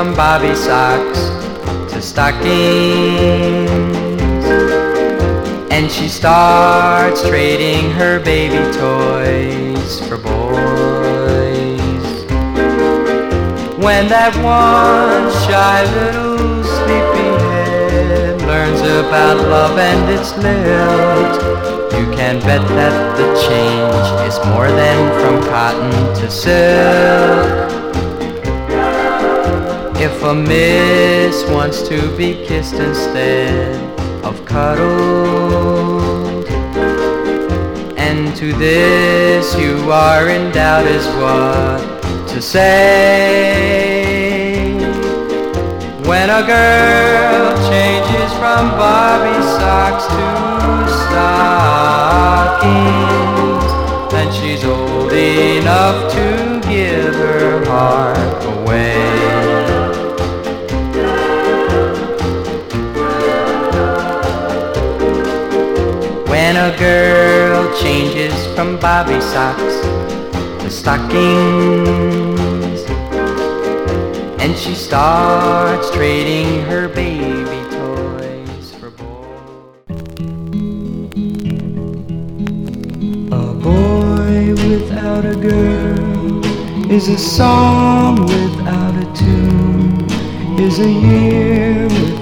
from bobby socks to stockings, and she starts trading her baby toys for boys. When that one shy little sleepyhead learns about love and its lilt, you can bet that the change is more than from cotton to silk. If a miss wants to be kissed instead of cuddled, and to this you are in doubt as what to say, when a girl changes from bobby socks to stockings, then she's old enough to give her heart away. When a girl changes from bobby socks to stockings, and she starts trading her baby toys for boys. A boy without a girl is a song without a tune, is a year without